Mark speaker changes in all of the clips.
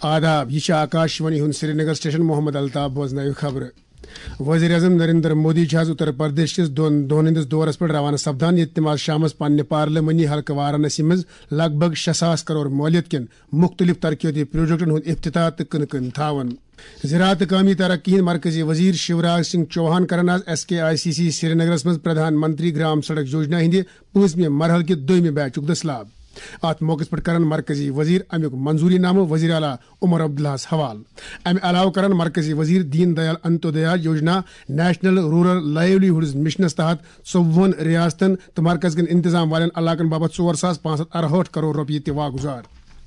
Speaker 1: آداب یہ آکاشوانی ہند سری نگر سٹیشن محمد الطاف بوزنائیو خبر وزیر اعظم نریندر مودی اتر پردیش کس دون ہندس دورس پہ روانہ سپدان یہ تم آج شامس پنہ پارلیمانی حلقہ وارانسی مز لگ بھگ 6,000 کروڑ مالیت کن مختلف ترقیاتی پروجیکٹن ہند افتتاح تو کنکن تھاون زراعت قومی ترقی ہند مرکزی وزیر شیوراج سنگھ چوہان کرن آج SKICC سری نگرس مز پردھان منتری گرام سڑک یوجنا ہند 5ویں مرحلہ کہ 2 بیچک دسلاب ات موقع پر کرن مرکزی وزیر امیک منظوری نامہ وزیر اعلیٰ عمر عبداللہ حوال امہ علاوہ کرن مرکزی وزیر Deen Dayal Antyodaya Yojana national rural livelihoods مشنس تحت 54 ریاستن تو مرکز کن انتظام والن علاقن بابت 4,568 کروڑ روپیہ تہ واگزار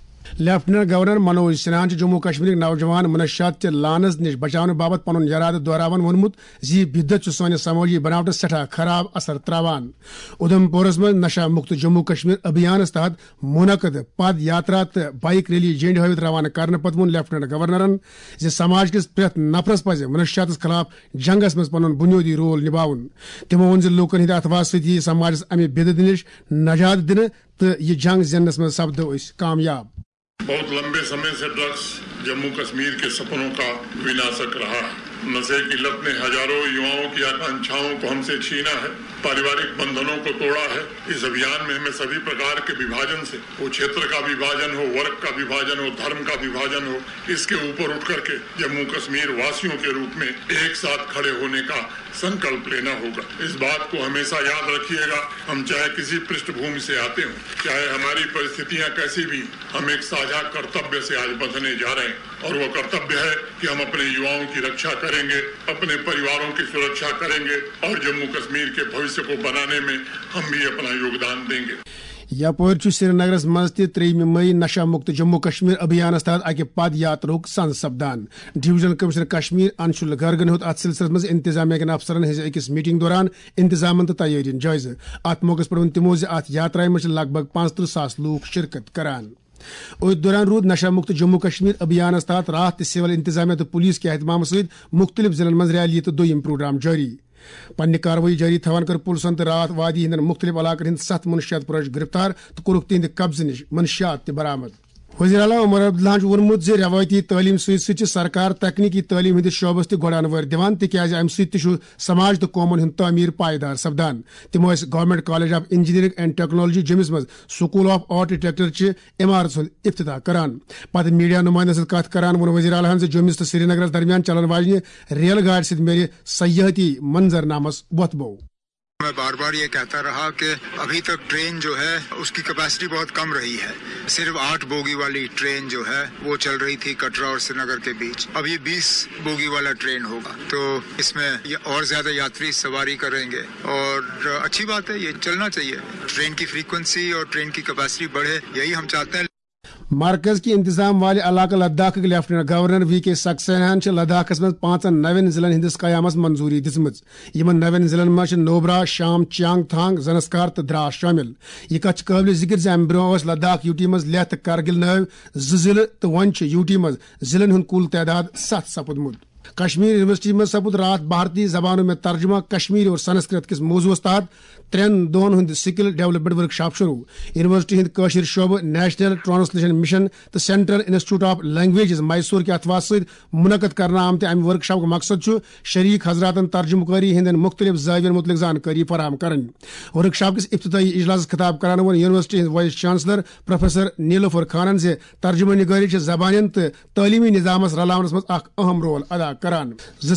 Speaker 1: لیفٹنٹ گورنر منوج سنہا جموں کشمیر نوجوان منشیات چہ لانس نش بچاؤ باپت پن ارادہ دہراون وونمت زی بدت سانس سماجی بناوٹس سٹھا خراب اثر تراوان ادھم پورس مز نشہ مکت جموں کشمیر ابھیانس تحت منعقد پد یاترا تو بائک ریلی جینڈ ہاوت روانہ کرنے پتہ وون لیفٹنٹ گورنرن زِ سماج کس پریت نفرس پزِ منشیات خلاف جنگس مز پن بنیادی رول نباون تمو وون زِ لوکن ہند اتواس سی سماجس امہ بدت نش نجات دن تو یہ جنگ زینس مز سپدو اس کامیاب
Speaker 2: بہت لمبے سمے سے ڈرگس جموں کشمیر کے سپنوں کا وناسک رہا ہے. نشے کی لت نے ہزاروں یواؤں کی آکانچھاؤں کو ہم سے چھینا ہے, پاریوارک بندھنوں کو توڑا ہے. اس ابھیان میں ہمیں سبھی پرکار کے وبھاجن سے, وہ چھیتر کا وبھاجن ہو, ورگ کا وبھاجن ہو, دھرم کا وبھاجن ہو, اس کے اوپر اٹھ کر کے جموں کشمیر واسیوں کے روپ میں ایک ساتھ کھڑے ہونے کا سنکلپ لینا ہوگا. اس بات کو ہمیشہ یاد رکھیے گا, ہم چاہے کسی پرشٹھ بھومی سے آتے ہوں, چاہے ہماری پریستھتیاں کیسی بھی, ہم ایک ساجھا کرتویہ سے آج بندھنے جا رہے ہیں, اور وہ کرتویہ ہے کہ ہم اپنے یواؤں کی رکشا کریں گے, اپنے پریواروں کی سرکشا کریں گے, اور جموں کشمیر کے بھوشیہ کو بنانے میں ہم بھی اپنا یوگدان دیں گے.
Speaker 1: یپور سری نگرس مز 3 مئی نشہ مکت جموں کشمیر ابھیانس تحت اکہ پد یاترک سنز سپدان. ڈویژن کمشنر کشمیر انشل گرگن ہت ات سلسلس مز انتظامیہ کن افسرن ہز اکس میٹنگ دوران انتظامن تو تیارین جائزہ. ات موقع پر ون تمو ز ات یاترا مز لگ بھگ 35,000 لوک شرکت کران. ات دوران رود نشہ مکت جموں کشمیر ابھیانس تحت رات سول انتظامیہ تو پولیس کے اہتمام ست مختلف ضلع مز ریلی تو دویم پروگرام جاری. پنہ کاروٲیی جاری تھوان کر پولیسن تو رات وادی ہند مختلف علاقن ہند 7 منشیات فروش گرفتار تو کورک تہند قبضہ نش منشیات تہ برآمد. وزیر اعلیٰ عمر عبداللہ وونمت ز روایتی تعلیم ست سرکار تکنیکی تعلیم ہندس شعبس تہ گۄڈان وٲرۍ دِوان تکیازِ امہ سۭتۍ تہ چھُ سماج تو قومن ہند تعمیر پائیدار سپدان. تمو government college of engineering and technology جمس مز سکول آف آرکیٹیکچر چہ عمارت ہند افتتاح کران. پتہ میڈیا نمائندن ست کت کران وون وزیر اعلیٰ ز جمس تو سری نگرس درمیان چلن واجنہ ریل گاڑی ست میلہِ سیاحتی منظرنامس وتھ بو.
Speaker 3: میں بار بار یہ کہتا رہا کہ ابھی تک ٹرین جو ہے اس کی کیپیسٹی بہت کم رہی ہے. صرف 8 بوگی والی ٹرین جو ہے وہ چل رہی تھی کٹرا اور سری نگر کے بیچ. اب یہ 20 بوگی والا ٹرین ہوگا تو اس میں اور زیادہ یاتری سواری کریں گے, اور اچھی بات ہے, یہ چلنا چاہیے. ٹرین کی فریکوینسی اور ٹرین کی کیپیسٹی بڑھے, یہی ہم چاہتے ہیں.
Speaker 1: مرکز کی انتظام والے علاقہ لداخ لیفٹنٹ گورنر VK سکسیناہن لداخس مز 5 نوین ضلعن ہندس قیامس منظوری دژمٕژ. یمن نوین ضلعن مز نوبرا, شام, چیانگ تھانگ, زنسکار تو دراس شامل. یہ کت قابل ذکر ز امہ برو لداخ UT مز لیہ تو کرگل نو 2 ضلع تو ون UT مز ضلعن ہند کل تعداد 7 سپدمت. کشمیر یونیورسٹی میں سپد رات بھارتی زبانوں میں ترجمہ کشمیری اور سنسکرت کس موضوع تحت 3 دۄہن ہند سکل ڈیولپمنٹ ورکشاپ شروع. یونیورسٹی ہند کاشر شعبہ, نیشنل ٹرانسلیشن مشن تو central institute of languages Mysore کے اتواس ست منعقد کرنا آمت امہ ورکشاپ کا مقصد شریک حضراتن ترجمہ کاری ہند مختلف زاوین متعلق زانکاری فراہم کرن. ورکشاپ کس افتتاحی اجلاس خطاب کران وون یونیورسٹی ہند وائس چانسلر پروفیسر نیلوفر خانن ز ترجمہ نگاری زبان تو تعلیمی نظامس رلاونس مز اخ اہم رول ادا کران.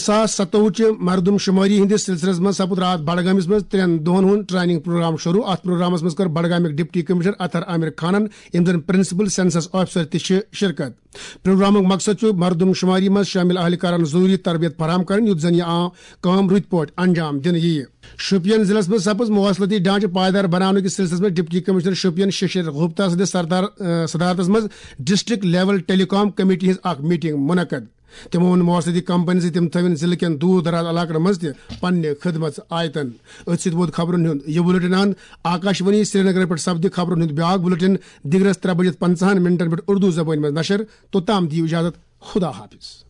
Speaker 1: 2027 مردم شماری ہندس سلسلس مز سپد رات بڈگامس مز 3 دۄہن ہند ٹریننگ پروگرام شروع. ات پروگرامس مز کر بڈگامک ڈپٹی کمشنر اطہر عامر خانن یم زن پرنسپل سینسس آفیسر تہ شرکت. پروگرامک مقصد مردم شماری مز شامل اہلکارن ضروری تربیت فراہم کرن یت زن یہ کام رت پٲٹھۍ انجام دن یی. شوپین ضلع مز سپز مواصلاتی ڈھانچہ پائیدار بنانے کس سلسلس میں ڈپٹی کمشنر شوپین ششر گپتا سندس صدارتس مز district level telecom committee ہز اخ میٹنگ منعقد. تمو مواصلاتی کمپنی سے تم تھوین ضلع کن دور دراز علاقن مز تہ پنہ خدمت آیتن. ات ست ووت خبرن ہند یہ بلٹن آکاشوانی سری نگر پہ سپد خبرن ہند بیاکھ بلٹن دگرس 3:50 پہ اردو زبان مز نشر. توتام دیو اجازت, خدا حافظ.